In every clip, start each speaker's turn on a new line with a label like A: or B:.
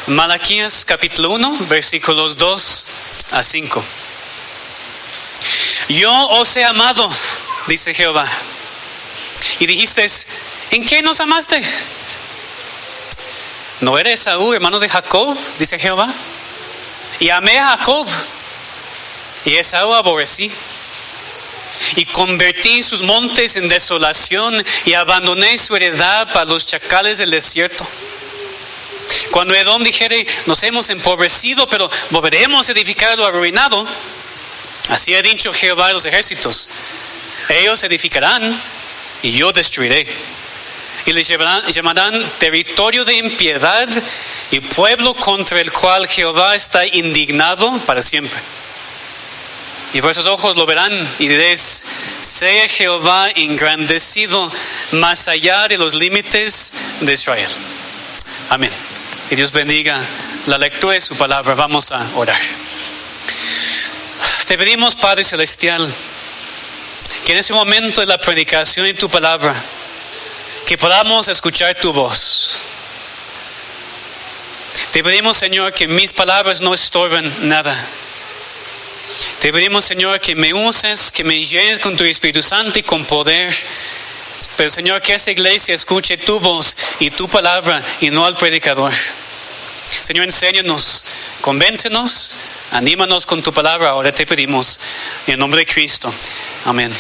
A: Malaquías capítulo 1, versículos 2 a 5. Yo os he amado, dice Jehová. Y dijiste, ¿en qué nos amaste? ¿No era Esaú, hermano de Jacob? Dice Jehová. Y amé a Jacob, y Esaú aborrecí. Y convertí sus montes en desolación, y abandoné su heredad para los chacales del desierto. Cuando Edom dijere, nos hemos empobrecido, pero volveremos a edificar lo arruinado, así ha dicho Jehová de los ejércitos: ellos edificarán, y yo destruiré. Y les llamarán territorio de impiedad, y pueblo contra el cual Jehová está indignado para siempre. Y vuestros ojos lo verán, y diréis: sea Jehová engrandecido más allá de los límites de Israel. Amén. Que Dios bendiga la lectura de su palabra. Vamos a orar. Te pedimos, Padre Celestial, que en ese momento de la predicación de tu palabra, que podamos escuchar tu voz. Te pedimos, Señor, que mis palabras no estorben nada. Te pedimos, Señor, que me uses, que me llenes con tu Espíritu Santo y con poder. Pero, Señor, que esta iglesia escuche tu voz y tu palabra y no al predicador. Señor, enséñanos, convéncenos, anímanos con tu palabra. Ahora te pedimos en el nombre de Cristo. Amén.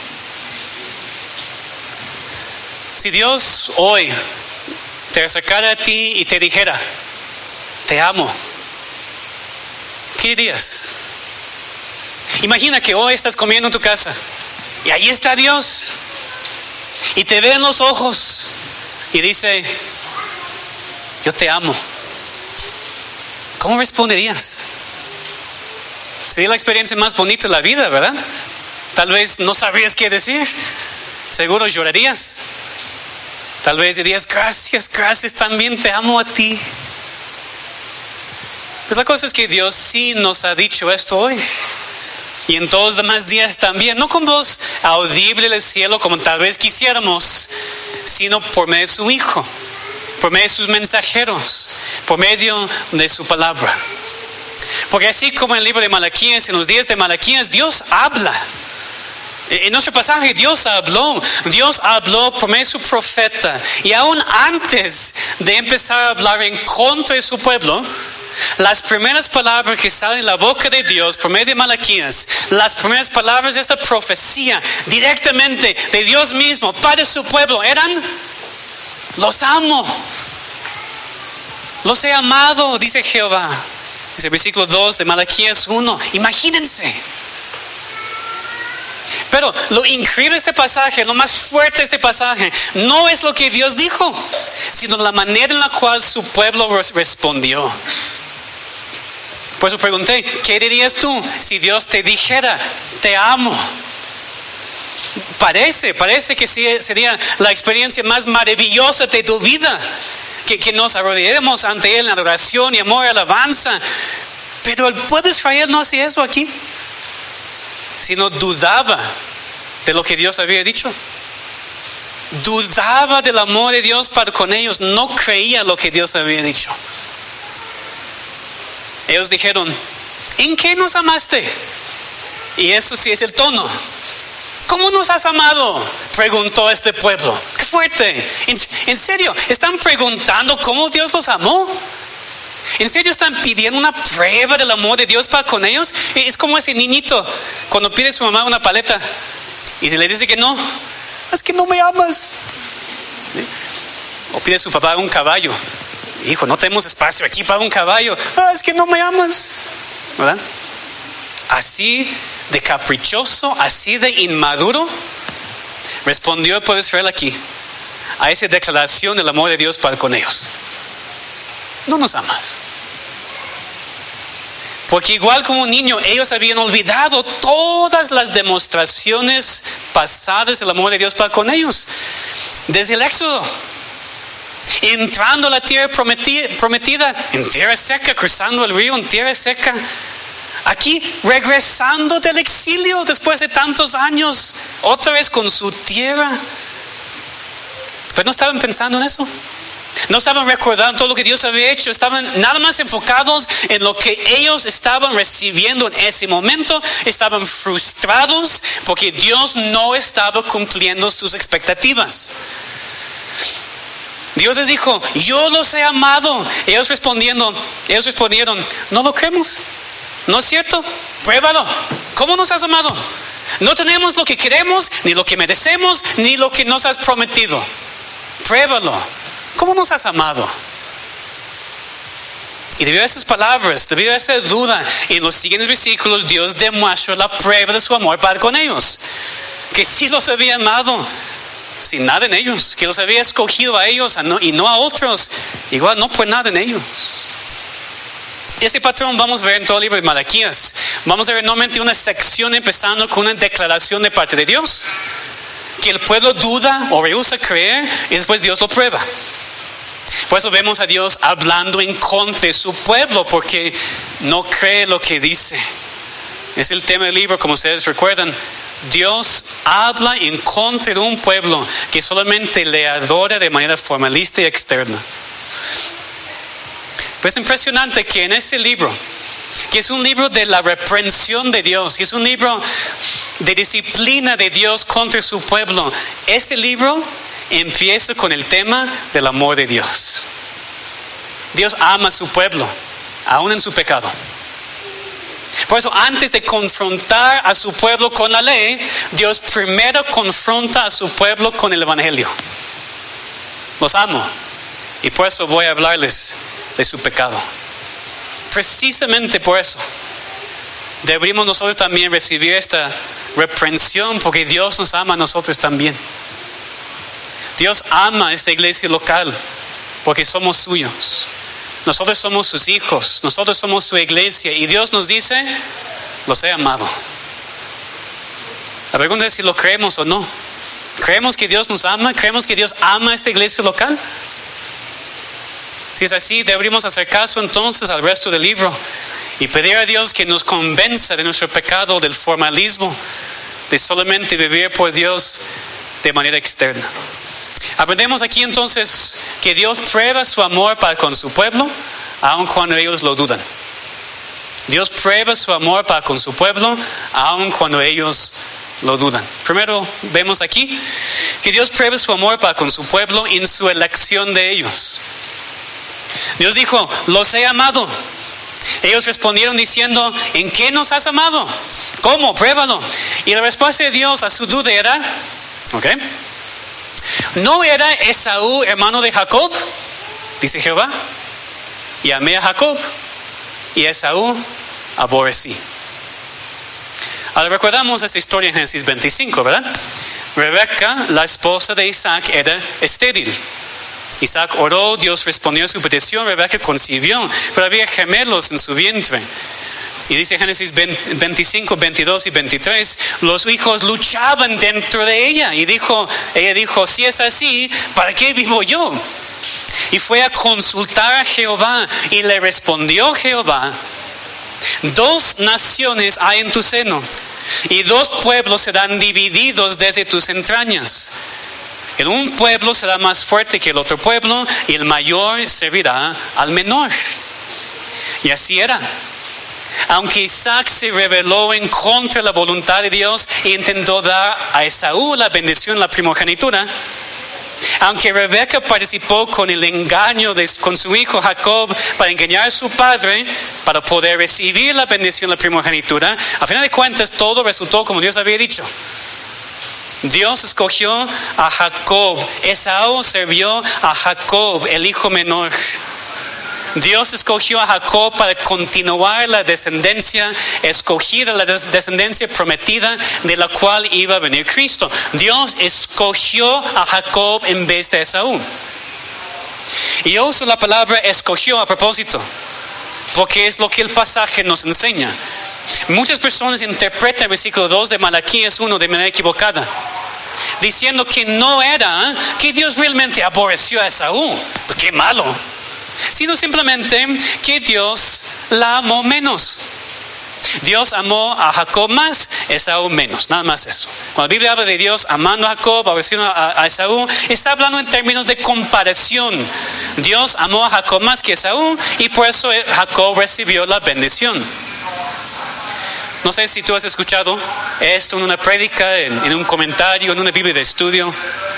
A: Si Dios hoy te acercara a ti y te dijera: te amo, ¿qué dirías? Imagina que hoy estás comiendo en tu casa y ahí está Dios y te ve en los ojos y dice: yo te amo. ¿Cómo responderías? Sería la experiencia más bonita de la vida, ¿verdad? Tal vez no sabrías qué decir. Seguro llorarías. Tal vez dirías: gracias, gracias, también te amo a ti. Pues la cosa es que Dios sí nos ha dicho esto hoy. Y en todos los demás días también. No con voz audible del cielo como tal vez quisiéramos, sino por medio de su Hijo, por medio de sus mensajeros, por medio de su palabra. Porque así como en el libro de Malaquías, en los días de Malaquías, Dios habla. En nuestro pasaje Dios habló por medio de su profeta. Y aún antes de empezar a hablar en contra de su pueblo, las primeras palabras que salen de la boca de Dios por medio de Malaquías, las primeras palabras de esta profecía directamente de Dios mismo para su pueblo eran: los amo, los he amado, dice Jehová. Dice el versículo 2 de Malaquías 1. Imagínense. Pero lo increíble de este pasaje, lo más fuerte de este pasaje, no es lo que Dios dijo, sino la manera en la cual su pueblo respondió. Por eso pregunté: ¿qué dirías tú si Dios te dijera: te amo? Parece que sería la experiencia más maravillosa de tu vida, que nos arrodillemos ante Él en adoración y amor y alabanza. Pero el pueblo de Israel no hacía eso aquí, sino dudaba de lo que Dios había dicho. Dudaba del amor de Dios para con ellos. No creía lo que Dios había dicho. Ellos dijeron: ¿en qué nos amaste? Y eso sí es el tono. ¿Cómo nos has amado?, preguntó este pueblo. ¡Qué fuerte! ¿En serio? ¿Están preguntando cómo Dios los amó? ¿En serio están pidiendo una prueba del amor de Dios para con ellos? Es como ese niñito cuando pide a su mamá una paleta y se le dice que no: es que no me amas. O pide a su papá un caballo: hijo, no tenemos espacio aquí para un caballo. Es que no me amas, ¿verdad? Así de caprichoso, así de inmaduro respondió el pueblo de Israel aquí a esa declaración del amor de Dios para con ellos: no nos amas. Porque igual como un niño, ellos habían olvidado todas las demostraciones pasadas del amor de Dios para con ellos. Desde el Éxodo, entrando a la tierra prometida en tierra seca, cruzando el río en tierra seca. Aquí regresando del exilio después de tantos años, otra vez con su tierra. Pero no estaban pensando en eso. No estaban recordando todo lo que Dios había hecho. Estaban nada más enfocados en lo que ellos estaban recibiendo en ese momento. Estaban frustrados porque Dios no estaba cumpliendo sus expectativas. Dios les dijo, yo los he amado. Ellos respondieron, no lo creemos. ¿No es cierto? Pruébalo. ¿Cómo nos has amado? No tenemos lo que queremos, ni lo que merecemos, ni lo que nos has prometido. Pruébalo. ¿Cómo nos has amado? Y debido a esas palabras, debido a esa duda, en los siguientes versículos Dios demuestra la prueba de su amor para con ellos. Que sí los había amado, sin nada en ellos. Que los había escogido a ellos y no a otros. Igual no por nada en ellos. Este patrón vamos a ver en todo el libro de Malaquías. Vamos a ver nuevamente una sección empezando con una declaración de parte de Dios. Que el pueblo duda o rehúsa creer y después Dios lo prueba. Por eso vemos a Dios hablando en contra de su pueblo porque no cree lo que dice. Es el tema del libro, como ustedes recuerdan. Dios habla en contra de un pueblo que solamente le adora de manera formalista y externa. Pero es impresionante que en ese libro, que es un libro de la reprensión de Dios, que es un libro de disciplina de Dios contra su pueblo, este libro empieza con el tema del amor de Dios. Dios ama a su pueblo, aún en su pecado. Por eso, antes de confrontar a su pueblo con la ley, Dios primero confronta a su pueblo con el evangelio. Los amo y por eso voy a hablarles de su pecado. Precisamente por eso deberíamos nosotros también recibir esta reprensión, porque Dios nos ama a nosotros también. Dios ama a esta iglesia local porque somos suyos. Nosotros somos sus hijos, nosotros somos su iglesia y Dios nos dice, los he amado. La pregunta es si lo creemos o no. ¿Creemos que Dios nos ama? ¿Creemos que Dios ama a esta iglesia local? Si es así, deberíamos hacer caso entonces al resto del libro y pedir a Dios que nos convenza de nuestro pecado, del formalismo, de solamente vivir por Dios de manera externa. Aprendemos aquí entonces que Dios prueba su amor para con su pueblo, aun cuando ellos lo dudan. Dios prueba su amor para con su pueblo, aun cuando ellos lo dudan. Primero vemos aquí que Dios prueba su amor para con su pueblo en su elección de ellos. Dios dijo, los he amado. Ellos respondieron diciendo, ¿en qué nos has amado? ¿Cómo? Pruébalo. Y la respuesta de Dios a su duda era, ¿no era Esaú hermano de Jacob? Dice Jehová. Y amé a Jacob y a Esaú aborrecí. Ahora recordamos esta historia en Génesis 25, ¿verdad? Rebeca, la esposa de Isaac, era estéril. Isaac oró, Dios respondió a su petición, Rebeca concibió, pero había gemelos en su vientre. Y dice Génesis 25, 22 y 23, los hijos luchaban dentro de ella. Y ella dijo, si es así, ¿para qué vivo yo? Y fue a consultar a Jehová y le respondió Jehová, 2 naciones hay en tu seno y 2 pueblos serán divididos desde tus entrañas. El un pueblo será más fuerte que el otro pueblo y el mayor servirá al menor. Y así era. Aunque Isaac se rebeló en contra de la voluntad de Dios e intentó dar a Esaú la bendición, la primogenitura, aunque Rebeca participó con el engaño con su hijo Jacob para engañar a su padre para poder recibir la bendición, la primogenitura, a final de cuentas todo resultó como Dios había dicho. Dios escogió a Jacob. Esaú sirvió a Jacob, el hijo menor. Dios escogió a Jacob para continuar la descendencia escogida, la descendencia prometida de la cual iba a venir Cristo. Dios escogió a Jacob en vez de Esaú. Y yo uso la palabra escogió a propósito, porque es lo que el pasaje nos enseña. Muchas personas interpretan el versículo 2 de Malaquías 1 de manera equivocada, diciendo que no era que Dios realmente aborreció a Esaú, qué malo, sino simplemente que Dios la amó menos. Dios amó a Jacob más Esaú menos, nada más eso. Cuando la Biblia habla de Dios amando a Jacob, aborreciendo a Esaú, está hablando en términos de comparación. Dios amó a Jacob más que Esaú y por eso Jacob recibió la bendición. No sé si tú has escuchado esto en una prédica, en un comentario, en una Biblia de estudio,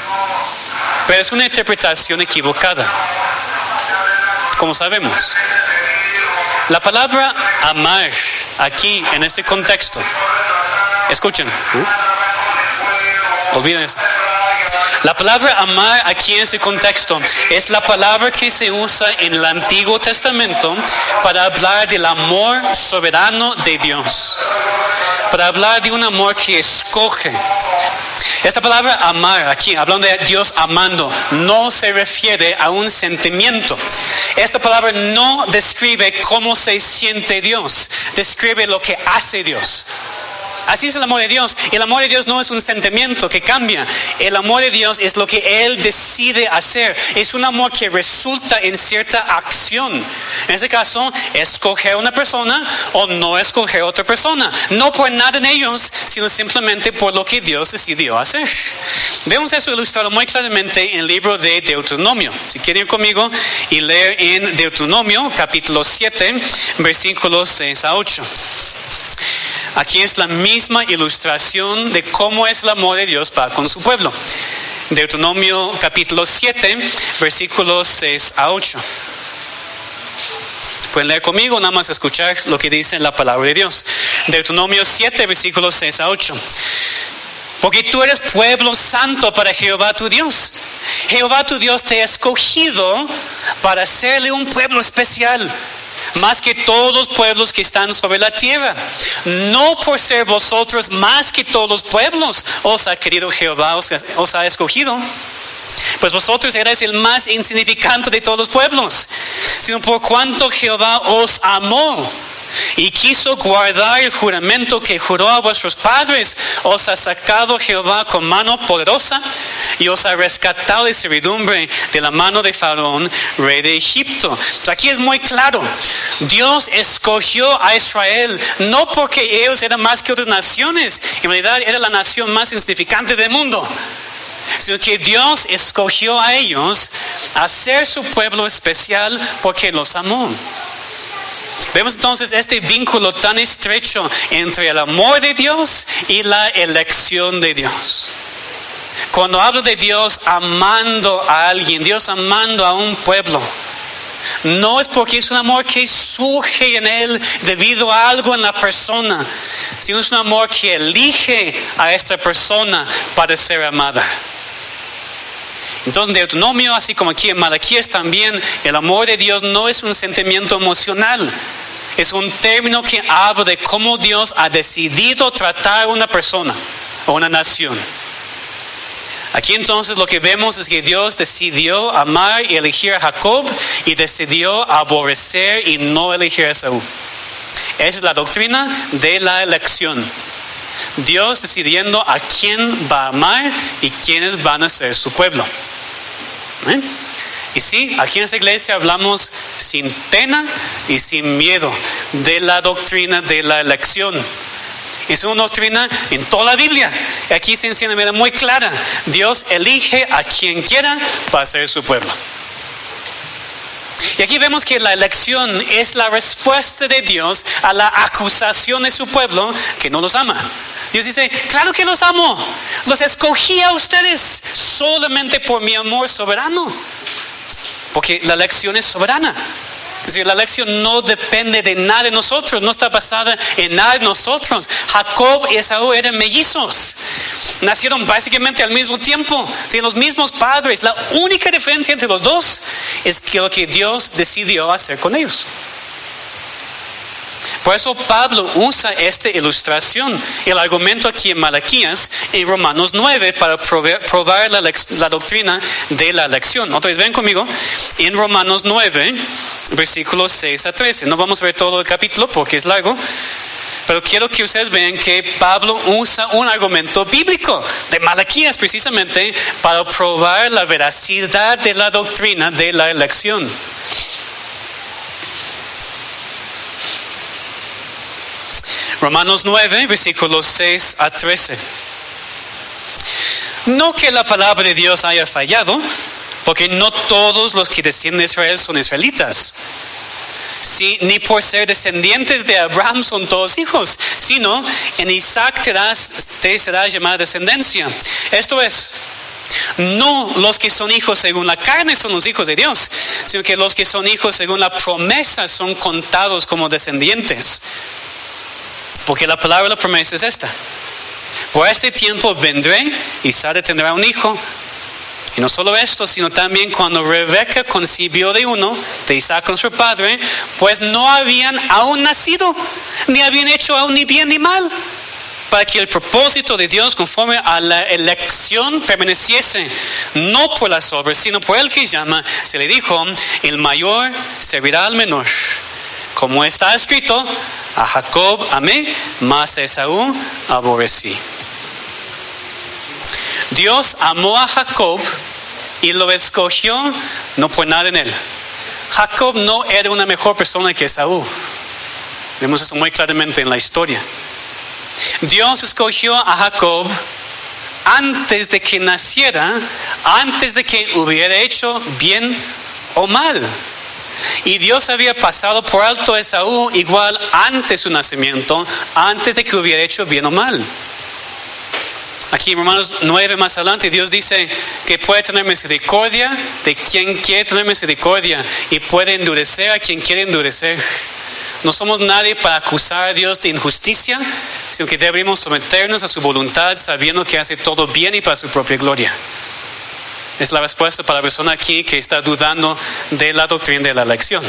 A: pero es una interpretación equivocada. Como sabemos, la palabra amar aquí en este contexto, escuchen, olviden eso. La palabra amar aquí en ese contexto es la palabra que se usa en el Antiguo Testamento para hablar del amor soberano de Dios, para hablar de un amor que escoge. Esta palabra amar aquí, hablando de Dios amando, no se refiere a un sentimiento. Esta palabra no describe cómo se siente Dios, describe lo que hace Dios. Así es el amor de Dios. El amor de Dios no es un sentimiento que cambia. El amor de Dios es lo que Él decide hacer. Es un amor que resulta en cierta acción. En este caso, escoger a una persona o no escoger a otra persona. No por nada en ellos, sino simplemente por lo que Dios decidió hacer. Vemos eso ilustrado muy claramente en el libro de Deuteronomio. Si quieren ir conmigo y leer en Deuteronomio, capítulo 7, versículos 6 a 8. Aquí es la misma ilustración de cómo es el amor de Dios para con su pueblo. Deuteronomio capítulo 7, versículos 6 a 8. Pueden leer conmigo, nada más escuchar lo que dice la palabra de Dios. Deuteronomio 7, versículos 6 a 8. Porque tú eres pueblo santo para Jehová tu Dios. Jehová tu Dios te ha escogido para hacerle un pueblo especial, más que todos los pueblos que están sobre la tierra. No por ser vosotros más que todos los pueblos os ha querido Jehová, os ha escogido, pues vosotros erais el más insignificante de todos los pueblos, sino por cuanto Jehová os amó y quiso guardar el juramento que juró a vuestros padres, os ha sacado Jehová con mano poderosa y os ha rescatado de servidumbre de la mano de Faraón, rey de Egipto. Entonces aquí es muy claro, Dios escogió a Israel no porque ellos eran más que otras naciones, en realidad era la nación más insignificante del mundo, sino que Dios escogió a ellos a ser su pueblo especial porque los amó. Vemos entonces este vínculo tan estrecho entre el amor de Dios y la elección de Dios. Cuando hablo de Dios amando a alguien, Dios amando a un pueblo, no es porque es un amor que surge en él debido a algo en la persona, sino es un amor que elige a esta persona para ser amada. Entonces en Deuteronomio, así como aquí en Malaquías también, el amor de Dios no es un sentimiento emocional. Es un término que habla de cómo Dios ha decidido tratar a una persona o una nación. Aquí entonces lo que vemos es que Dios decidió amar y elegir a Jacob y decidió aborrecer y no elegir a Esaú. Esa es la doctrina de la elección. Dios decidiendo a quién va a amar y quiénes van a ser su pueblo. ¿Eh? Y sí, aquí en esta iglesia hablamos sin pena y sin miedo de la doctrina de la elección. Es una doctrina en toda la Biblia. Aquí se enseña de manera muy clara. Dios elige a quien quiera para ser su pueblo. Y aquí vemos que la elección es la respuesta de Dios a la acusación de su pueblo que no los ama. Dios dice, claro que los amo. Los escogí a ustedes solamente por mi amor soberano. Porque la elección es soberana. Es decir, la elección no depende de nada de nosotros, no está basada en nada de nosotros. Jacob y Esaú eran mellizos. Nacieron básicamente al mismo tiempo, tienen los mismos padres. La única diferencia entre los dos es que lo que Dios decidió hacer con ellos. Por eso Pablo usa esta ilustración, el argumento aquí en Malaquías, en Romanos 9, para probar la doctrina de la elección. Otra vez, ven conmigo, en Romanos 9, versículos 6 a 13. No vamos a ver todo el capítulo porque es largo, pero quiero que ustedes vean que Pablo usa un argumento bíblico de Malaquías precisamente para probar la veracidad de la doctrina de la elección. Romanos 9, versículos 6 a 13. No que la palabra de Dios haya fallado, porque no todos los que descienden de Israel son israelitas. Sí, ni por ser descendientes de Abraham son todos hijos, sino en Isaac te será llamada descendencia. Esto es, no los que son hijos según la carne son los hijos de Dios, sino que los que son hijos según la promesa son contados como descendientes. Porque la palabra de la promesa es esta: por este tiempo vendré y Sara tendrá un hijo. Y no solo esto, sino también cuando Rebeca concibió de uno, de Isaac nuestro padre, pues no habían aún nacido, ni habían hecho aún ni bien ni mal, para que el propósito de Dios conforme a la elección permaneciese, no por las obras, sino por el que llama. Se le dijo: el mayor servirá al menor. Como está escrito: a Jacob amé, mas a Esaú aborrecí. Dios amó a Jacob y lo escogió no por nada en él. Jacob no era una mejor persona que Esaú. Vemos eso muy claramente en la historia. Dios escogió a Jacob antes de que naciera, antes de que hubiera hecho bien o mal. Y Dios había pasado por alto a Esaú igual antes de su nacimiento, antes de que hubiera hecho bien o mal. Aquí en Romanos 9 más adelante, Dios dice que puede tener misericordia de quien quiere tener misericordia y puede endurecer a quien quiere endurecer. No somos nadie para acusar a Dios de injusticia, sino que debemos someternos a su voluntad sabiendo que hace todo bien y para su propia gloria. Es la respuesta para la persona aquí que está dudando de la doctrina de la elección.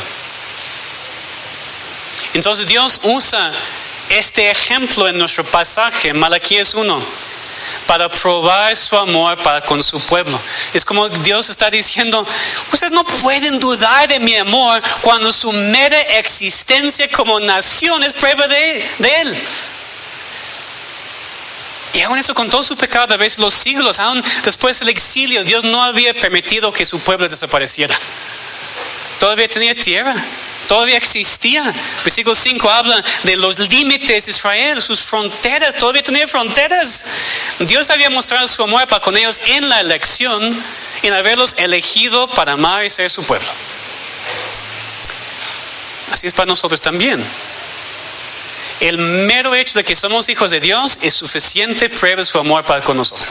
A: Entonces Dios usa este ejemplo en nuestro pasaje, Malaquías 1, para probar su amor para con su pueblo. Es como Dios está diciendo: ustedes no pueden dudar de mi amor cuando su mera existencia como nación es prueba de Él. Y aún eso, con todo su pecado a través de los siglos, aún después del exilio, Dios no había permitido que su pueblo desapareciera. Todavía tenía tierra, todavía existía. Versículo 5 habla de los límites de Israel, sus fronteras, todavía tenía fronteras. Dios había mostrado su amor para con ellos en la elección, en haberlos elegido para amar y ser su pueblo. Así es para nosotros también. El mero hecho de que somos hijos de Dios es suficiente prueba de su amor para con nosotros.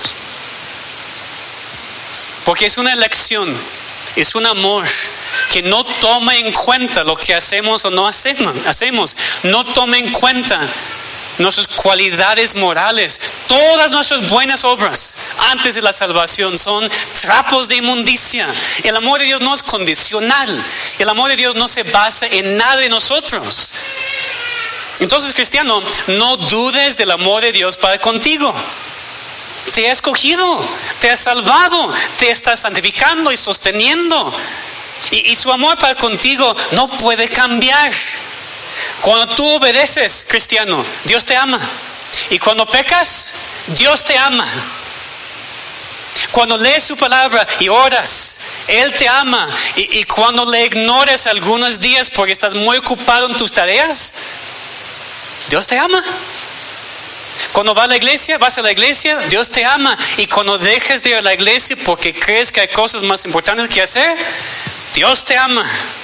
A: Porque es una elección, es un amor que no toma en cuenta lo que hacemos o no hacemos. No toma en cuenta nuestras cualidades morales. Todas nuestras buenas obras antes de la salvación son trapos de inmundicia. El amor de Dios no es condicional. El amor de Dios no se basa en nada de nosotros. Entonces, cristiano, no dudes del amor de Dios para contigo. Te ha escogido, te ha salvado, te está santificando y sosteniendo. Y su amor para contigo no puede cambiar. Cuando tú obedeces, cristiano, Dios te ama. Y cuando pecas, Dios te ama. Cuando lees su palabra y oras, Él te ama. Y cuando le ignores algunos días porque estás muy ocupado en tus tareas, Dios te ama. Cuando vas a la iglesia, Dios te ama. Y cuando dejas de ir a la iglesia porque crees que hay cosas más importantes que hacer, Dios te ama.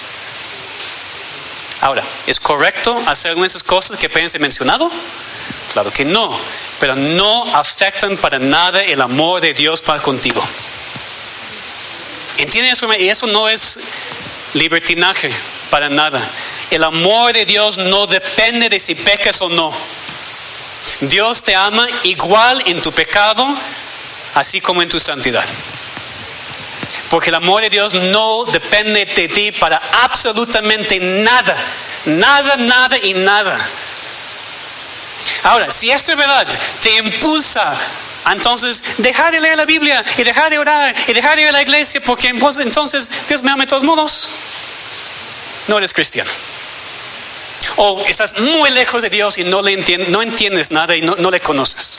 A: Ahora, ¿es correcto hacer algunas de esas cosas que apenas he mencionado? Claro que no, pero no afectan para nada el amor de Dios para contigo. ¿Entienden eso? Y eso no es libertinaje para nada. El amor de Dios no depende de si pecas o no. Dios te ama igual en tu pecado, así como en tu santidad. Porque el amor de Dios no depende de ti para absolutamente nada. Nada y nada. Ahora, si esto es verdad, te impulsa a entonces dejar de leer la Biblia y dejar de orar y dejar de ir a la iglesia, porque entonces Dios me ama de todos modos, no eres cristiano. O estás muy lejos de Dios y no entiendes nada y no le conoces.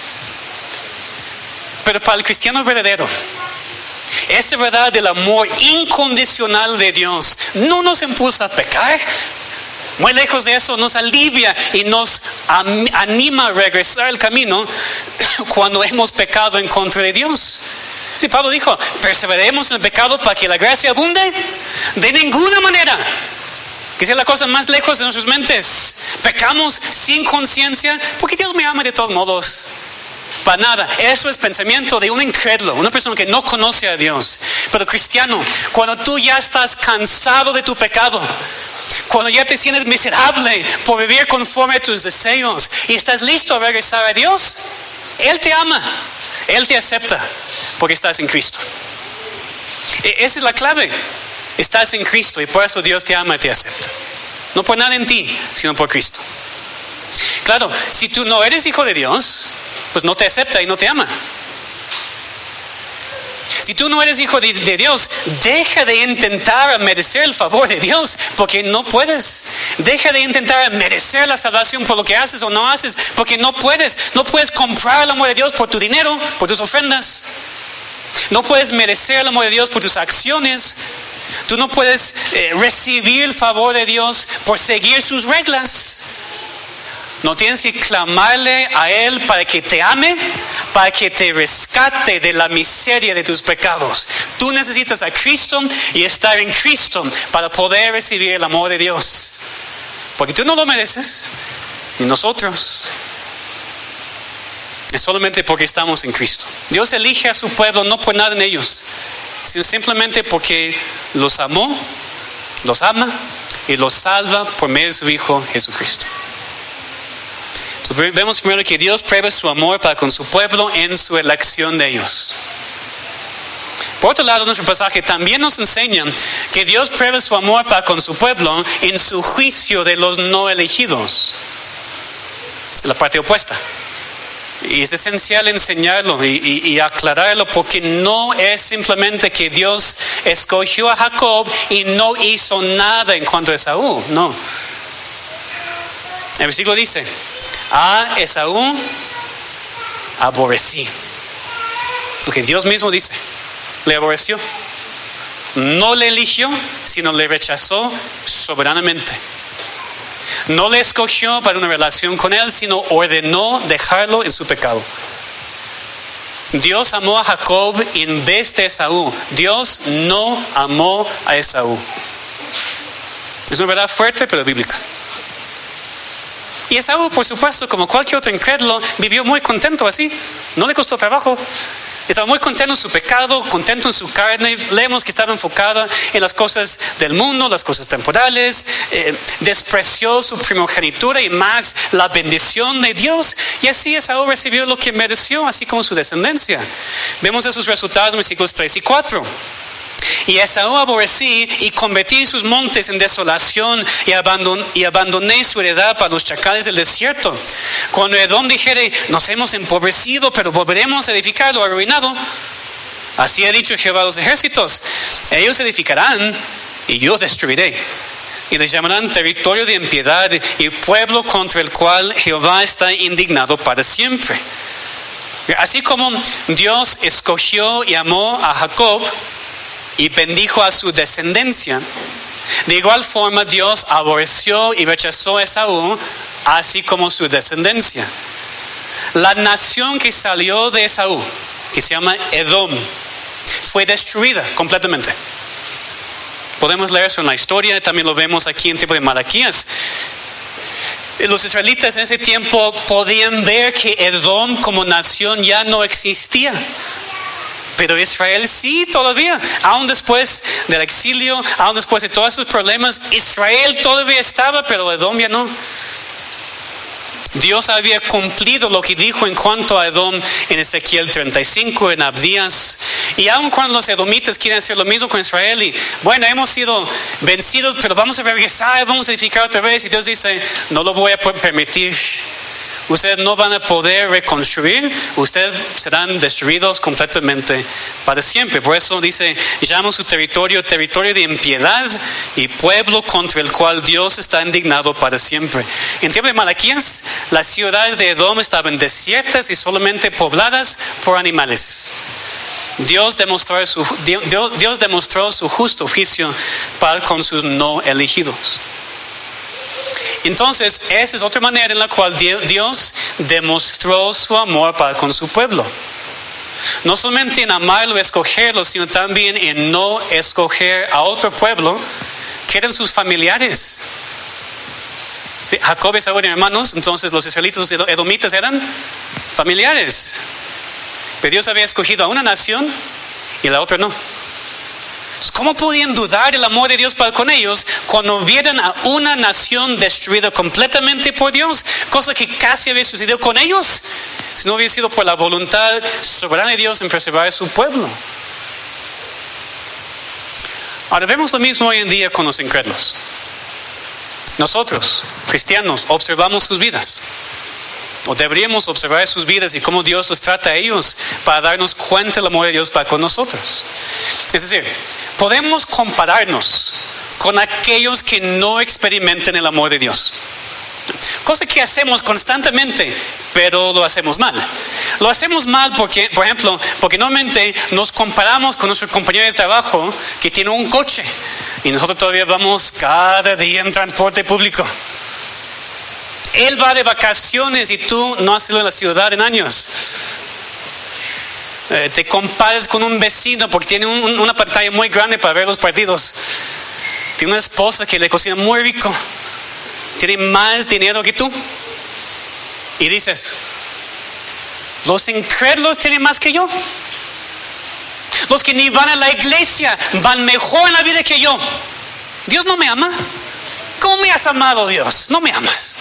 A: Pero para el cristiano verdadero, esa verdad del amor incondicional de Dios no nos impulsa a pecar, Muy lejos de eso, nos alivia y nos anima a regresar al camino cuando hemos pecado en contra de Dios. Sí, Pablo dijo, perseveremos en el pecado para que la gracia abunde. De ninguna manera. Que sea la cosa más lejos de nuestras mentes. Pecamos sin conciencia porque Dios me ama de todos modos. Para nada. Eso es pensamiento de un incrédulo, una persona que no conoce a Dios. Pero cristiano, cuando tú ya estás cansado de tu pecado, cuando ya te sientes miserable por vivir conforme a tus deseos y estás listo a regresar a Dios, Él te ama, Él te acepta porque estás en Cristo. Esa es la clave. Estás en Cristo y por eso Dios te ama y te acepta. No por nada en ti, sino por Cristo. Claro, si tú no eres hijo de Dios, pues no te acepta y no te ama. Si tú no eres hijo de Dios, deja de intentar merecer el favor de Dios, porque no puedes. Deja de intentar merecer la salvación por lo que haces o no haces, porque no puedes. No puedes comprar el amor de Dios por tu dinero, por tus ofrendas. No puedes merecer el amor de Dios por tus acciones. Tú no puedes recibir el favor de Dios por seguir sus reglas. No tienes que clamarle a Él para que te ame, para que te rescate de la miseria de tus pecados. Tú necesitas a Cristo y estar en Cristo para poder recibir el amor de Dios. Porque tú no lo mereces, ni nosotros. Es solamente porque estamos en Cristo. Dios elige a su pueblo no por nada en ellos, sino simplemente porque los amó, los ama y los salva por medio de su Hijo Jesucristo. Entonces, vemos primero que Dios prueba su amor para con su pueblo en su elección de ellos. Por otro lado, nuestro pasaje también nos enseña que Dios prueba su amor para con su pueblo en su juicio de los no elegidos. La parte opuesta. Y es esencial enseñarlo y aclararlo, porque no es simplemente que Dios escogió a Jacob y no hizo nada en cuanto a Esaú. No. El versículo dice: a Esaú aborrecí. Lo que Dios mismo dice, le aborreció. No le eligió, sino le rechazó soberanamente. No le escogió para una relación con Él, sino ordenó dejarlo en su pecado. Dios amó a Jacob en vez de Esaú. Dios no amó a Esaú. Es una verdad fuerte, pero bíblica. Y Esaú, por supuesto, como cualquier otro incrédulo, vivió muy contento así. No le costó trabajo. Estaba muy contento en su pecado, contento en su carne. Leemos que estaba enfocado en las cosas del mundo, las cosas temporales. Despreció su primogenitura y más la bendición de Dios. Y así Esaú recibió lo que mereció, así como su descendencia. Vemos esos resultados en versículos 3 y 4. Y Esaú aborrecí y convertí sus montes en desolación y abandoné su heredad para los chacales del desierto. Cuando Edom dijere: nos hemos empobrecido, pero volveremos a edificar lo arruinado, así ha dicho Jehová de los ejércitos: ellos edificarán y yo destruiré, y les llamarán territorio de impiedad y pueblo contra el cual Jehová está indignado para siempre. Así como Dios escogió y amó a Jacob y bendijo a su descendencia, de igual forma Dios aborreció y rechazó a Esaú, así como su descendencia. La nación que salió de Esaú, que se llama Edom, fue destruida completamente. Podemos leer eso en la historia, también lo vemos aquí en el tiempo de Malaquías. Los israelitas en ese tiempo podían ver que Edom como nación ya no existía. Pero Israel sí, todavía, aún después del exilio, aún después de todos esos problemas, Israel todavía estaba, pero Edom ya no. Dios había cumplido lo que dijo en cuanto a Edom en Ezequiel 35, en Abdías. Y aun cuando los edomitas quieren hacer lo mismo con Israel, y bueno, hemos sido vencidos, pero vamos a regresar, vamos a edificar otra vez. Y Dios dice: no lo voy a permitir. Ustedes no van a poder reconstruir, ustedes serán destruidos completamente para siempre. Por eso dice: llama su territorio de impiedad y pueblo contra el cual Dios está indignado para siempre. En tiempo de Malaquías, las ciudades de Edom estaban desiertas y solamente pobladas por animales. Dios demostró su justo juicio para con sus no elegidos. Entonces, esa es otra manera en la cual Dios demostró su amor para con su pueblo. No solamente en amarlo, escogerlo, sino también en no escoger a otro pueblo que eran sus familiares. Sí, Jacob y Esaú eran hermanos, entonces los israelitas, los edomitas eran familiares. Pero Dios había escogido a una nación y a la otra no. ¿Cómo podían dudar del amor de Dios para con ellos cuando vieran a una nación destruida completamente por Dios? Cosa que casi había sucedido con ellos si no hubiera sido por la voluntad soberana de Dios en preservar a su pueblo. Ahora vemos lo mismo hoy en día con los incrédulos. Nosotros, cristianos, observamos sus vidas. O deberíamos observar sus vidas y cómo Dios los trata a ellos para darnos cuenta del amor de Dios para con nosotros. Es decir, podemos compararnos con aquellos que no experimentan el amor de Dios. Cosa que hacemos constantemente, pero lo hacemos mal. Lo hacemos mal porque, por ejemplo, porque normalmente nos comparamos con nuestro compañero de trabajo que tiene un coche y nosotros todavía vamos cada día en transporte público. Él va de vacaciones y tú no has ido a la ciudad en años. Te compares con un vecino porque tiene una pantalla muy grande para ver los partidos. Tiene una esposa que le cocina muy rico. Tiene más dinero que tú. Y dices, los incrédulos tienen más que yo. Los que ni van a la iglesia van mejor en la vida que yo. Dios no me ama. ¿Cómo me has amado, Dios? No me amas.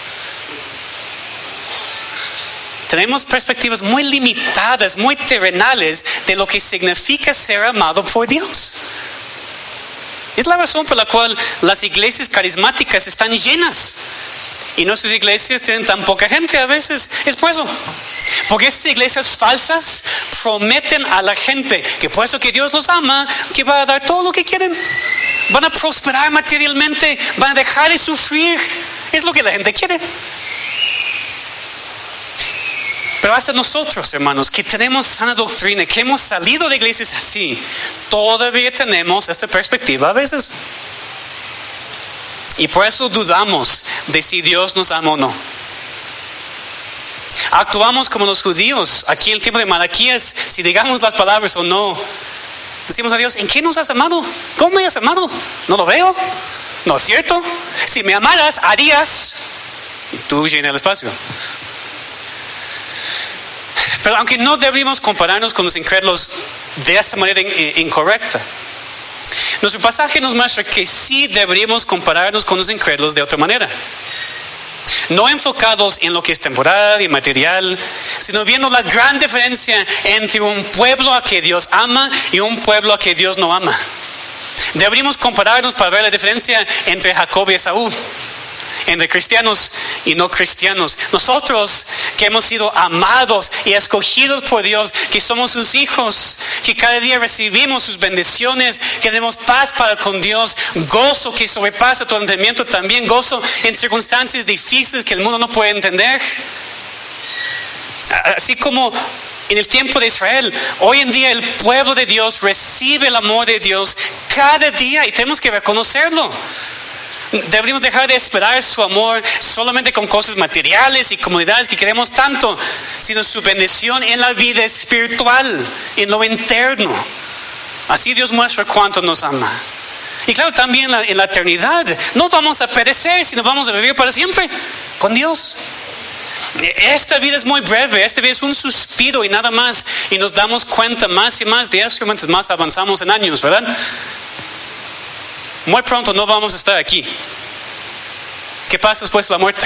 A: Tenemos perspectivas muy limitadas, muy terrenales de lo que significa ser amado por Dios. Es la razón por la cual las iglesias carismáticas están llenas y nuestras iglesias tienen tan poca gente a veces. Es por eso. Porque estas iglesias falsas prometen a la gente que puesto que Dios los ama, que va a dar todo lo que quieren. Van a prosperar materialmente, van a dejar de sufrir. Es lo que la gente quiere. Pero hasta nosotros, hermanos, que tenemos sana doctrina, que hemos salido de iglesias así, todavía tenemos esta perspectiva a veces. Y por eso dudamos de si Dios nos ama o no. Actuamos como los judíos aquí en el tiempo de Malaquías, si digamos las palabras o no. Decimos a Dios, ¿en qué nos has amado? ¿Cómo me has amado? No lo veo. ¿No es cierto? Si me amaras, harías. Y tú llenas el espacio. Pero aunque no deberíamos compararnos con los incrédulos de esta manera incorrecta, nuestro pasaje nos muestra que sí deberíamos compararnos con los incrédulos de otra manera. No enfocados en lo que es temporal y material, sino viendo la gran diferencia entre un pueblo a que Dios ama y un pueblo a que Dios no ama. Deberíamos compararnos para ver la diferencia entre Jacob y Esaú, entre cristianos y no cristianos. Nosotros que hemos sido amados y escogidos por Dios, que somos sus hijos, que cada día recibimos sus bendiciones, que tenemos paz para con Dios, gozo que sobrepasa todo entendimiento, también gozo en circunstancias difíciles que el mundo no puede entender. Así como en el tiempo de Israel, hoy en día el pueblo de Dios recibe el amor de Dios cada día y tenemos que reconocerlo. Deberíamos dejar de esperar su amor solamente con cosas materiales y comodidades que queremos tanto, sino su bendición en la vida espiritual, en lo interno. Así Dios muestra cuánto nos ama. Y claro, también en la eternidad no vamos a perecer, sino vamos a vivir para siempre con Dios. Esta vida es muy breve, esta vida es un suspiro y nada más, y nos damos cuenta más y más de eso mientras más avanzamos en años, ¿verdad? Muy pronto no vamos a estar aquí. ¿Qué pasa después de la muerte?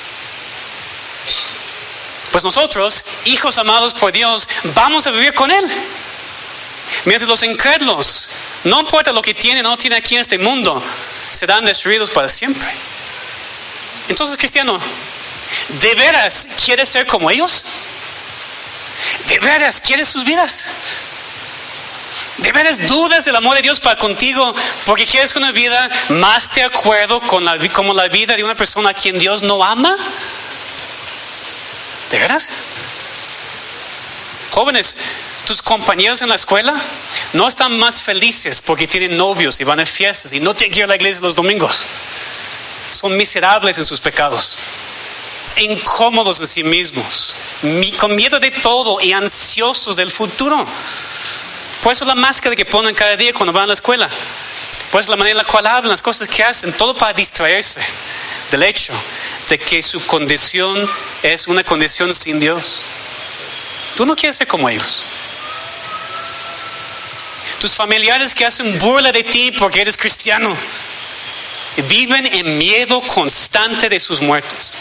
A: Pues nosotros, hijos amados por Dios, vamos a vivir con Él. Mientras los incrédulos, no importa lo que tienen o no tienen aquí en este mundo, serán destruidos para siempre. Entonces, cristiano, ¿de veras quieres ser como ellos? ¿De veras quieres sus vidas? ¿De veras dudas del amor de Dios para contigo porque quieres una vida más de acuerdo con como la vida de una persona a quien Dios no ama? ¿De veras? Jóvenes, tus compañeros en la escuela no están más felices porque tienen novios y van a fiestas y no tienen que ir a la iglesia los domingos. son miserables en sus pecados, incómodos de sí mismos, con miedo de todo y ansiosos del futuro. Por eso la máscara que ponen cada día cuando van a la escuela, por eso la manera en la cual hablan, las cosas que hacen, todo para distraerse del hecho de que su condición es una condición sin Dios. Tú no quieres ser como ellos. Tus familiares que hacen burla de ti porque eres cristiano viven en miedo constante de sus muertes.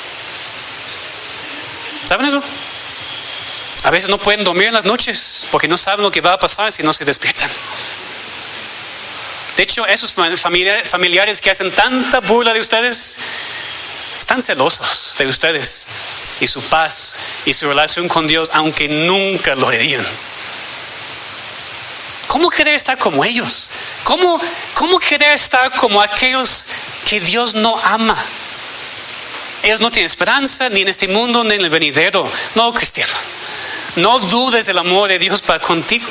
A: ¿Saben eso? A veces no pueden dormir en las noches porque no saben lo que va a pasar si no se despiertan. De hecho, esos familiares que hacen tanta burla de ustedes están celosos de ustedes y su paz y su relación con Dios, aunque nunca lo harían. ¿Cómo querer estar como ellos? ¿Cómo querer estar como aquellos que Dios no ama? Ellos no tienen esperanza ni en este mundo ni en el venidero. No, cristiano, no dudes del amor de Dios para contigo.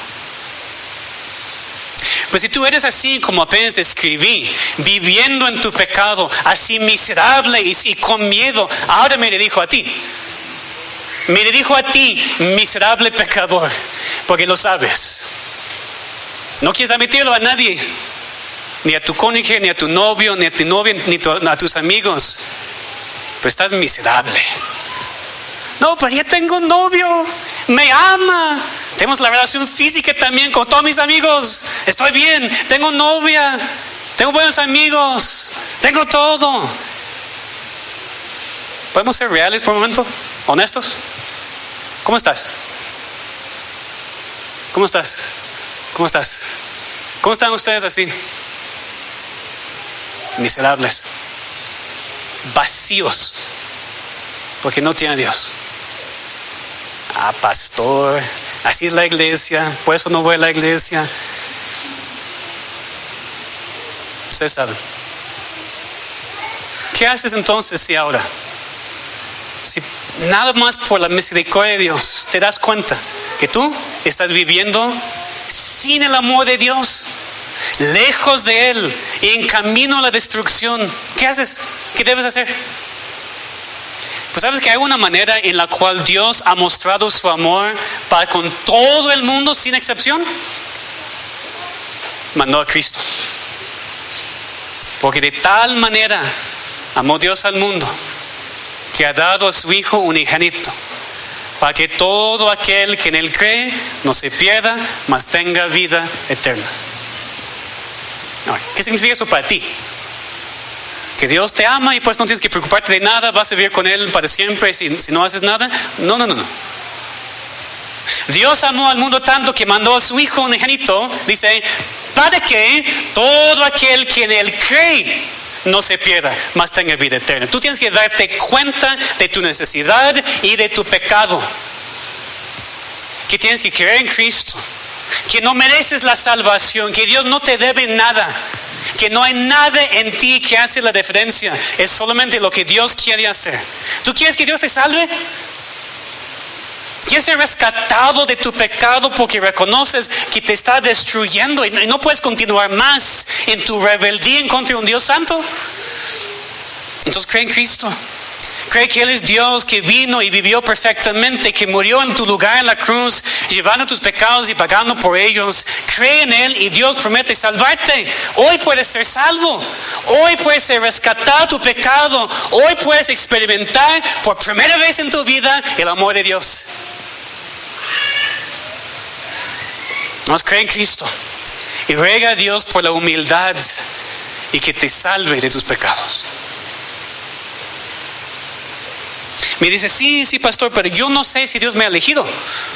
A: Pues si tú eres así como apenas describí, viviendo en tu pecado, así miserable y con miedo, ahora me dirijo a ti. Me dirijo a ti, miserable pecador, porque lo sabes. No quieres admitirlo a nadie, ni a tu cónyuge, ni a tu novio, ni a tu novia, ni a tus amigos. Pero estás miserable. No, pero ya tengo un novio, me ama. Tenemos la relación física también con todos mis amigos. Estoy bien, tengo novia, tengo buenos amigos, tengo todo. ¿Podemos ser reales por un momento? ¿Honestos? ¿Cómo estás? ¿Cómo estás? ¿Cómo estás? ¿Cómo están ustedes así? Miserables, vacíos, porque no tienen a Dios. Ah, pastor, así es la iglesia, por eso no voy a la iglesia. Ustedes saben. ¿Qué haces entonces si ahora, si nada más por la misericordia de Dios, te das cuenta que tú estás viviendo sin el amor de Dios, lejos de Él y en camino a la destrucción? ¿Qué haces? ¿Qué debes hacer? Pues sabes que hay una manera en la cual Dios ha mostrado su amor para con todo el mundo sin excepción. Mandó a Cristo. Porque de tal manera amó Dios al mundo que ha dado a su Hijo unigénito, para que todo aquel que en Él cree no se pierda, mas tenga vida eterna. ¿Qué significa eso para ti? Que Dios te ama y pues no tienes que preocuparte de nada, vas a vivir con Él para siempre si no haces nada. No. Dios amó al mundo tanto que mandó a su Hijo unigénito, dice, para que todo aquel que en Él cree no se pierda, mas tenga vida eterna. Tú tienes que darte cuenta de tu necesidad y de tu pecado, que tienes que creer en Cristo, que no mereces la salvación, que Dios no te debe nada, que no hay nada en ti que hace la diferencia, es solamente lo que Dios quiere hacer. ¿Tú quieres que Dios te salve? ¿Quieres ser rescatado de tu pecado porque reconoces que te está destruyendo y no puedes continuar más en tu rebeldía en contra de un Dios santo? Entonces cree en Cristo. Cree que Él es Dios, que vino y vivió perfectamente, que murió en tu lugar en la cruz, llevando tus pecados y pagando por ellos. Cree en Él y Dios promete salvarte. Hoy puedes ser salvo. Hoy puedes ser rescatado de tu pecado. Hoy puedes experimentar por primera vez en tu vida el amor de Dios. Nos cree en Cristo y ruega a Dios por la humildad y que te salve de tus pecados. Me dice, sí, pastor, pero yo no sé si Dios me ha elegido.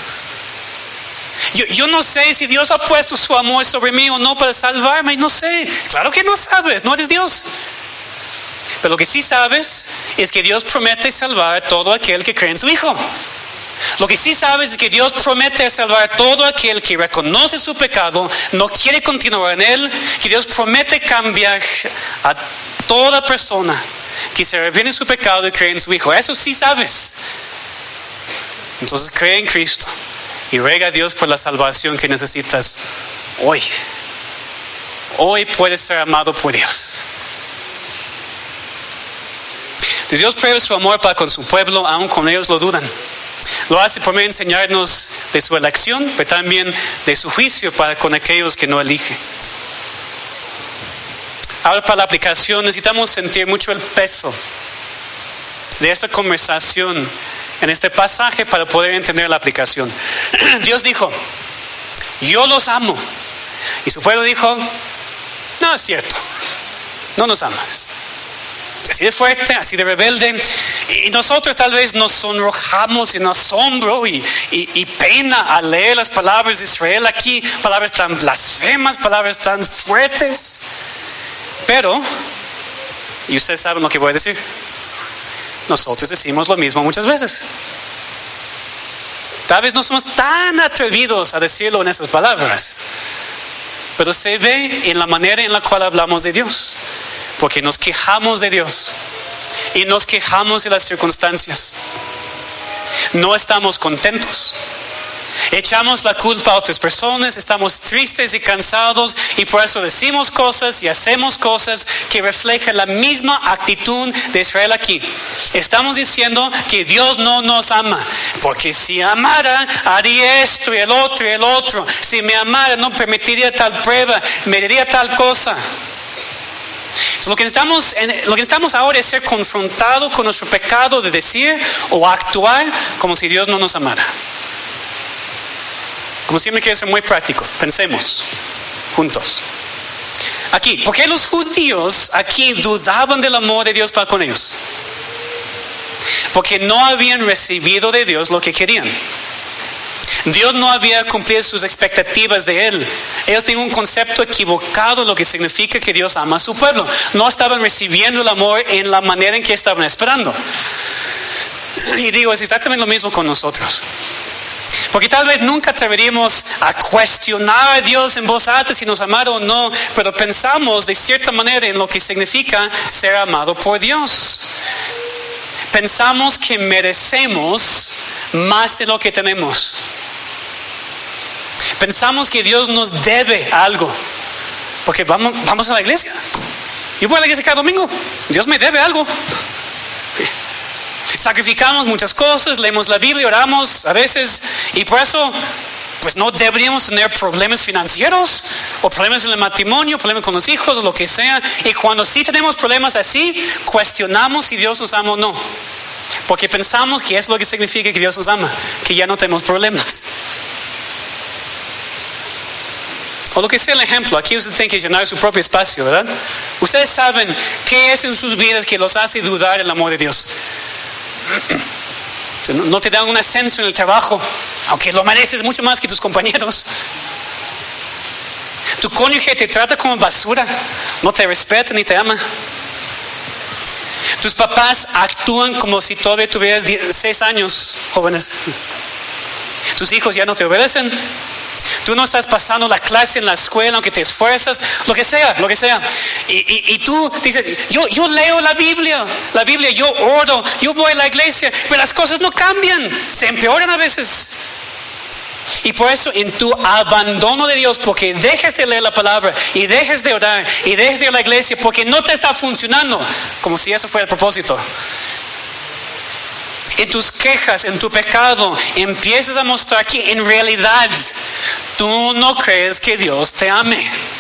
A: Yo no sé si Dios ha puesto su amor sobre mí o no para salvarme. No sé. Claro que no sabes, no eres Dios. Pero lo que sí sabes es que Dios promete salvar a todo aquel que cree en su Hijo. Lo que sí sabes es que Dios promete salvar a todo aquel que reconoce su pecado, no quiere continuar en él, que Dios promete cambiar a toda persona que se arrepiente de su pecado y cree en su Hijo. Eso sí sabes. Entonces cree en Cristo y ruega a Dios por la salvación que necesitas hoy. Hoy puedes ser amado por Dios. Dios prueba su amor para con su pueblo, aun cuando ellos lo dudan. Lo hace por medio de enseñarnos de su elección, pero también de su juicio para con aquellos que no elige. Ahora, para la aplicación, necesitamos sentir mucho el peso de esta conversación en este pasaje para poder entender la aplicación. Dios dijo: yo los amo. Y su pueblo dijo: no es cierto, no nos amas. Así de fuerte, así de rebelde. Y nosotros tal vez nos sonrojamos en asombro y pena al leer las palabras de Israel aquí, palabras tan blasfemas, palabras tan fuertes. Pero, y ustedes saben lo que voy a decir, nosotros decimos lo mismo muchas veces. Tal vez no somos tan atrevidos a decirlo en esas palabras, pero se ve en la manera en la cual hablamos de Dios, porque nos quejamos de Dios y nos quejamos de las circunstancias. No estamos contentos. Echamos la culpa a otras personas, estamos tristes y cansados, y por eso decimos cosas y hacemos cosas que reflejan la misma actitud de Israel aquí. Estamos diciendo que Dios no nos ama, porque si amara haría esto y el otro y el otro. Si me amara no permitiría tal prueba, me diría tal cosa. Lo que necesitamos ahora es ser confrontados con nuestro pecado de decir o actuar como si Dios no nos amara. Como siempre quiero ser muy práctico, pensemos juntos. Aquí, ¿por qué los judíos aquí dudaban del amor de Dios para con ellos? Porque no habían recibido de Dios lo que querían. Dios no había cumplido sus expectativas de Él. Ellos tenían un concepto equivocado de lo que significa que Dios ama a su pueblo. No estaban recibiendo el amor en la manera en que estaban esperando. Y digo, es exactamente lo mismo con nosotros. Porque tal vez nunca atreveríamos a cuestionar a Dios en voz alta si nos amara o no, pero pensamos de cierta manera en lo que significa ser amado por Dios. Pensamos que merecemos más de lo que tenemos. Pensamos que Dios nos debe algo, porque vamos a la iglesia. Yo voy a la iglesia cada domingo, Dios me debe algo. Sacrificamos muchas cosas, leemos la Biblia, oramos a veces, y por eso pues no deberíamos tener problemas financieros o problemas en el matrimonio, problemas con los hijos o lo que sea. Y cuando sí tenemos problemas así, cuestionamos si Dios nos ama o no, porque pensamos que es lo que significa que Dios nos ama, que ya no tenemos problemas. O lo que sea el ejemplo, aquí usted tiene que llenar su propio espacio, ¿verdad? Ustedes saben qué es en sus vidas que los hace dudar del amor de Dios. No te dan un ascenso en el trabajo, aunque lo mereces mucho más que tus compañeros. Tu cónyuge te trata como basura, no te respeta ni te ama. Tus papás actúan como si todavía tuvieras 6 años, jóvenes. Tus hijos ya no te obedecen. Tú no estás pasando la clase en la escuela, aunque te esfuerzas, lo que sea. Y tú dices, yo leo la Biblia, yo oro, yo voy a la iglesia, pero las cosas no cambian, se empeoran a veces. Y por eso en tu abandono de Dios, porque dejes de leer la palabra y dejes de orar y dejes de ir a la iglesia porque no te está funcionando, como si eso fuera el propósito. En tus quejas, en tu pecado, empiezas a mostrar que en realidad tú no crees que Dios te ame.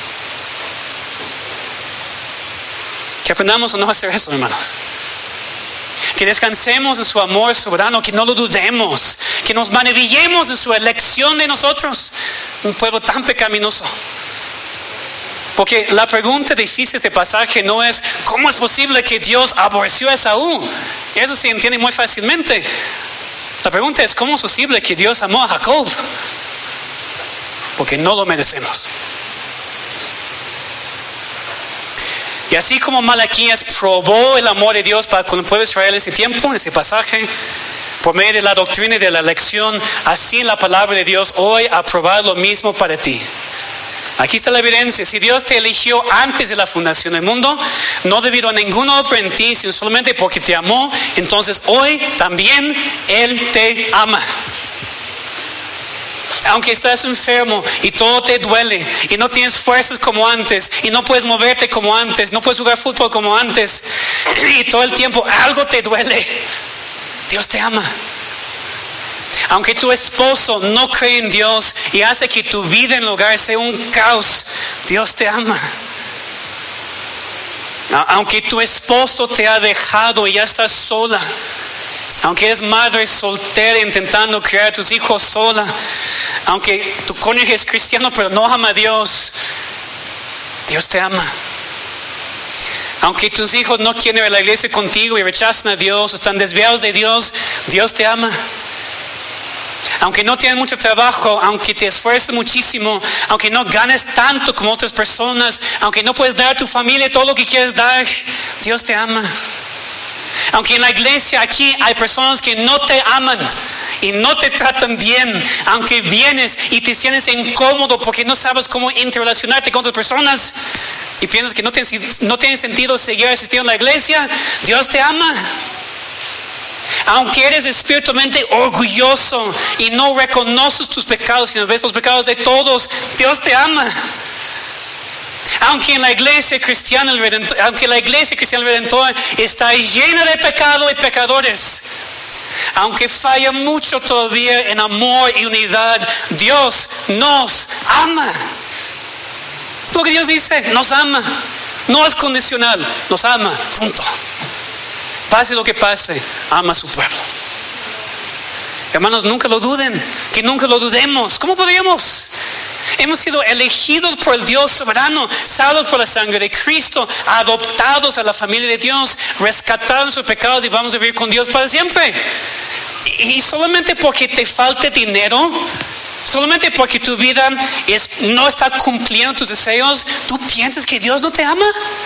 A: Que aprendamos a no hacer eso, hermanos. Que descansemos en su amor soberano, que no lo dudemos, que nos maravillemos en su elección de nosotros, un pueblo tan pecaminoso. Porque la pregunta difícil de este pasaje no es ¿cómo es posible que Dios aborreció a Esaú? Eso se entiende muy fácilmente. La pregunta es ¿cómo es posible que Dios amó a Jacob? Porque no lo merecemos. Y así como Malaquías probó el amor de Dios para con el pueblo de Israel en ese tiempo, en ese pasaje, por medio de la doctrina y de la elección, así la palabra de Dios hoy ha probado lo mismo para ti. Aquí está la evidencia. Si Dios te eligió antes de la fundación del mundo, no debido a ninguna obra en ti, sino solamente porque te amó, entonces hoy también Él te ama. Aunque estás enfermo y todo te duele y no tienes fuerzas como antes y no puedes moverte como antes, no puedes jugar fútbol como antes y todo el tiempo algo te duele, Dios te ama. Aunque tu esposo no cree en Dios y hace que tu vida en el hogar sea un caos, Dios te ama. Aunque tu esposo te ha dejado y ya estás sola, aunque eres madre soltera intentando criar a tus hijos sola, aunque tu cónyuge es cristiano pero no ama a Dios, Dios te ama. Aunque tus hijos no quieren ir a la iglesia contigo y rechazan a Dios o están desviados de Dios, Dios te ama. Aunque no tienes mucho trabajo, aunque te esfuerces muchísimo, aunque no ganes tanto como otras personas, aunque no puedes dar a tu familia todo lo que quieres dar, Dios te ama. Aunque en la iglesia aquí hay personas que no te aman y no te tratan bien, aunque vienes y te sientes incómodo porque no sabes cómo interrelacionarte con otras personas y piensas que no tiene sentido seguir asistiendo a la iglesia, Dios te ama. Aunque eres espiritualmente orgulloso y no reconoces tus pecados, sino ves los pecados de todos, Dios te ama. Aunque la iglesia cristiana el Redentor está llena de pecado y pecadores, aunque falla mucho todavía en amor y unidad, Dios nos ama. Lo que Dios dice, nos ama. No es condicional, nos ama, punto. Pase lo que pase, ama a su pueblo. Hermanos, nunca lo duden, que nunca lo dudemos. ¿Cómo podríamos? Hemos sido elegidos por el Dios soberano, salvos por la sangre de Cristo, adoptados a la familia de Dios, rescatados de sus pecados y vamos a vivir con Dios para siempre. Y solamente porque te falte dinero, solamente porque tu vida no está cumpliendo tus deseos, ¿tú piensas que Dios no te ama?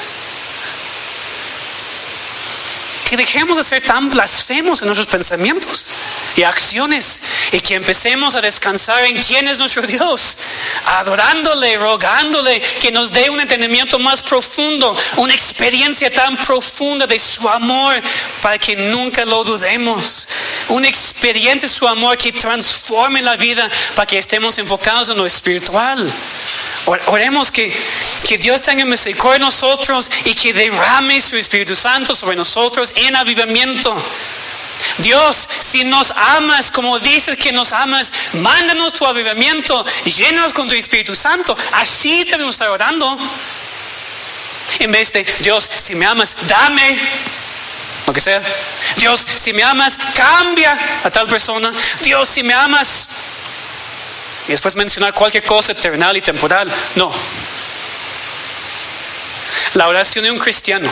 A: Que dejemos de ser tan blasfemos en nuestros pensamientos y acciones y que empecemos a descansar en quién es nuestro Dios, adorándole, rogándole que nos dé un entendimiento más profundo, una experiencia tan profunda de su amor para que nunca lo dudemos, una experiencia de su amor que transforme la vida para que estemos enfocados en lo espiritual. Oremos que Dios tenga misericordia de nosotros y que derrame su Espíritu Santo sobre nosotros en avivamiento. Dios, si nos amas como dices que nos amas, mándanos tu avivamiento, llénanos con tu Espíritu Santo. Así debemos estar orando. En vez de, Dios, si me amas, dame lo que sea. Dios, si me amas, cambia a tal persona. Dios, si me amas, y después mencionar cualquier cosa terrenal y temporal. No. La oración de un cristiano,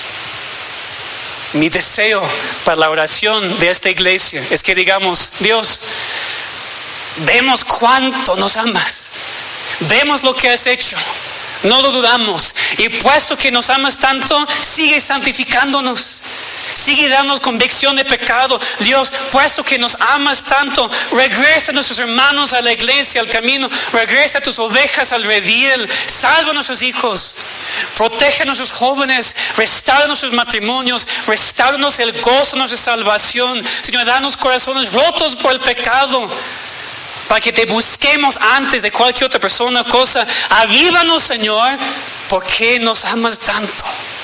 A: mi deseo para la oración de esta iglesia es que digamos, Dios, vemos cuánto nos amas, vemos lo que has hecho, no lo dudamos, y puesto que nos amas tanto, sigue santificándonos, sigue dándonos convicción de pecado. Dios, puesto que nos amas tanto, regresa a nuestros hermanos a la iglesia, al camino, regresa a tus ovejas al redil, salva a nuestros hijos, protege a nuestros jóvenes, restaura nuestros matrimonios, restauranos el gozo de nuestra salvación. Señor, danos corazones rotos por el pecado, para que te busquemos antes de cualquier otra persona o cosa. Avívanos, Señor, porque nos amas tanto.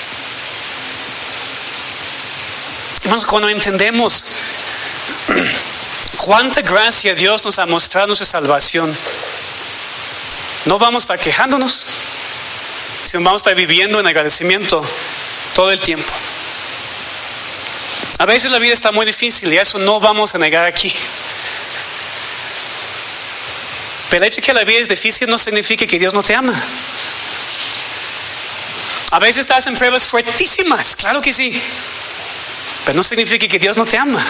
A: Hermanos, cuando entendemos cuánta gracia Dios nos ha mostrado en nuestra salvación, no vamos a estar quejándonos, sino vamos a estar viviendo en agradecimiento todo el tiempo. A veces la vida está muy difícil y eso no vamos a negar aquí. Pero el hecho de que la vida es difícil no significa que Dios no te ama. A veces estás en pruebas fuertísimas, claro que sí, pero no significa que Dios no te ama.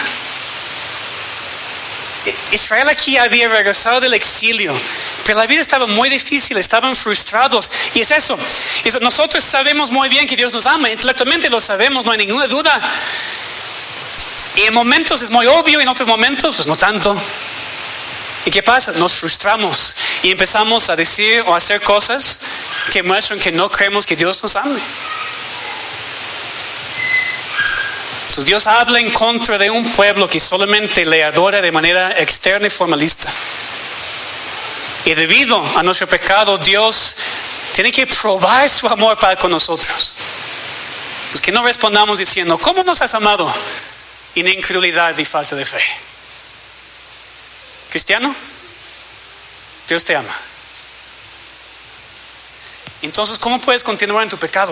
A: Israel aquí había regresado del exilio, pero la vida estaba muy difícil, estaban frustrados. Y es eso, nosotros sabemos muy bien que Dios nos ama, intelectualmente lo sabemos, no hay ninguna duda. Y en momentos es muy obvio, en otros momentos pues no tanto. ¿Y qué pasa? Nos frustramos y empezamos a decir o a hacer cosas que muestran que no creemos que Dios nos ame. Entonces Dios habla en contra de un pueblo que solamente le adora de manera externa y formalista. Y debido a nuestro pecado, Dios tiene que probar su amor para con nosotros. Pues que no respondamos diciendo, ¿cómo nos has amado? En incredulidad y falta de fe. Cristiano, Dios te ama. Entonces, ¿cómo puedes continuar en tu pecado?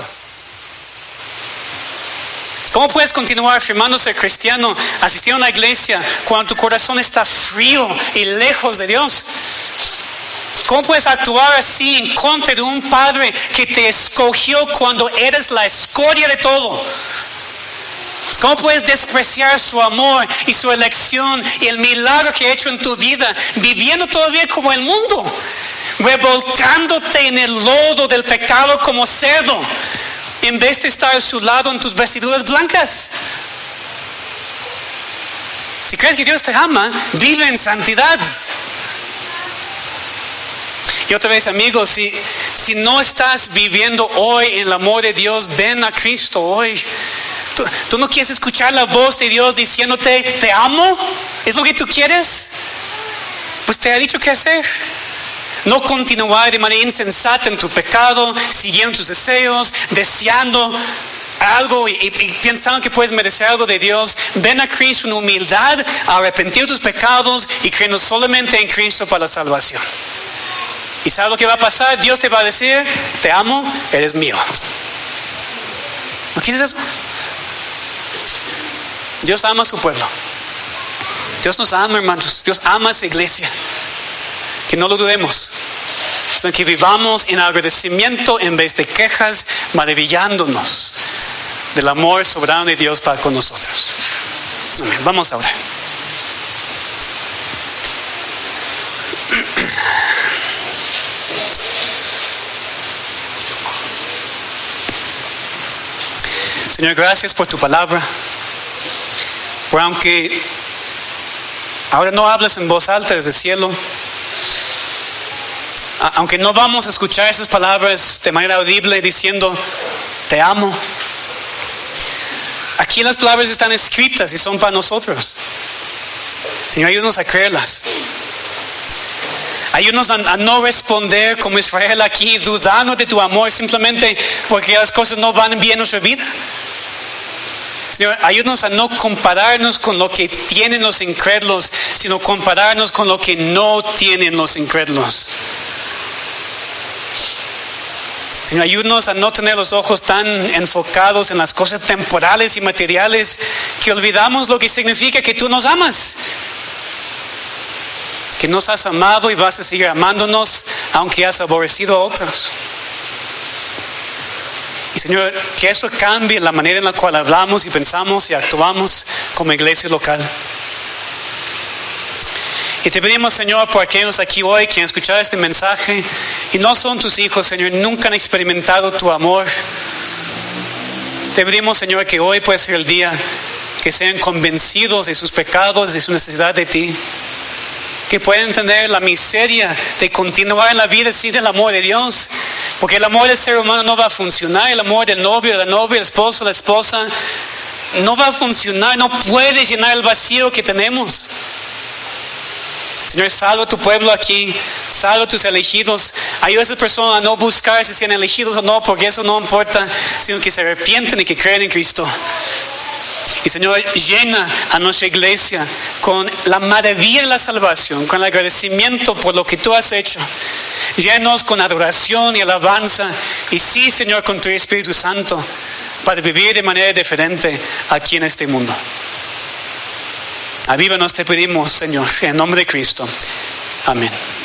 A: ¿Cómo puedes continuar afirmando ser cristiano, asistiendo a la iglesia, cuando tu corazón está frío y lejos de Dios? ¿Cómo puedes actuar así en contra de un Padre que te escogió cuando eres la escoria de todo? ¿Cómo puedes despreciar su amor y su elección y el milagro que ha hecho en tu vida, viviendo todavía como el mundo, revolcándote en el lodo del pecado como cerdo, en vez de estar a su lado en tus vestiduras blancas? Si crees que Dios te ama, vive en santidad. Y otra vez, amigos, si no estás viviendo hoy en el amor de Dios, ven a Cristo hoy. ¿Tú no quieres escuchar la voz de Dios diciéndote, te amo? ¿Es lo que tú quieres? Pues te ha dicho qué hacer. No continuar de manera insensata en tu pecado, siguiendo tus deseos, deseando algo y pensando que puedes merecer algo de Dios. Ven a Cristo en humildad, a arrepentir de tus pecados y creyendo solamente en Cristo para la salvación. ¿Y sabes lo que va a pasar? Dios te va a decir, te amo, eres mío. ¿No quieres eso? Dios ama a su pueblo. Dios nos ama, hermanos. Dios ama a esa iglesia. Que no lo dudemos, sino que vivamos en agradecimiento en vez de quejas, maravillándonos del amor soberano de Dios para con nosotros. Amén. Vamos a orar. Señor, gracias por tu palabra. Por aunque ahora no hablas en voz alta desde el cielo, aunque no vamos a escuchar esas palabras de manera audible diciendo, te amo. Aquí las palabras están escritas y son para nosotros. Señor, ayúdanos a creerlas. Ayúdanos a no responder como Israel aquí, dudando de tu amor simplemente porque las cosas no van bien en nuestra vida. Señor, ayúdanos a no compararnos con lo que tienen los incrédulos, sino compararnos con lo que no tienen los incrédulos. Señor, ayúdanos a no tener los ojos tan enfocados en las cosas temporales y materiales que olvidamos lo que significa que tú nos amas. Que nos has amado y vas a seguir amándonos aunque has aborrecido a otros. Y Señor, que eso cambie la manera en la cual hablamos y pensamos y actuamos como iglesia local. Y te pedimos, Señor, por aquellos aquí hoy que han escuchado este mensaje y no son tus hijos, Señor, nunca han experimentado tu amor. Te pedimos, Señor, que hoy puede ser el día que sean convencidos de sus pecados, de su necesidad de ti. Que puedan entender la miseria de continuar en la vida sin el amor de Dios. Porque el amor del ser humano no va a funcionar. El amor del novio, de la novia, el esposo, la esposa, no va a funcionar. No puede llenar el vacío que tenemos. Señor, salva a tu pueblo aquí. Salva a tus elegidos. Ayuda a esas personas a no buscar si sean elegidos o no, porque eso no importa, sino que se arrepienten y que creen en Cristo. Y Señor, llena a nuestra iglesia con la maravilla de la salvación, con el agradecimiento por lo que tú has hecho. Llénanos con adoración y alabanza. Y sí, Señor, con tu Espíritu Santo, para vivir de manera diferente aquí en este mundo. Avívanos, te pedimos, Señor, en nombre de Cristo. Amén.